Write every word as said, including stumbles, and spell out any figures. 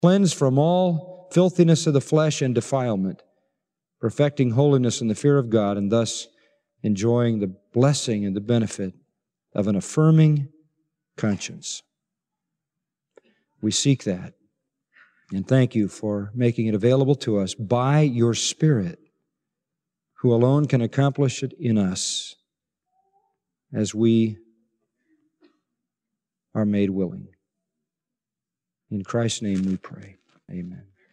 cleansed from all filthiness of the flesh and defilement, perfecting holiness in the fear of God, and thus enjoying the blessing and the benefit of an affirming conscience. We seek that. And thank you for making it available to us by your Spirit, who alone can accomplish it in us as we are made willing. In Christ's name we pray. Amen.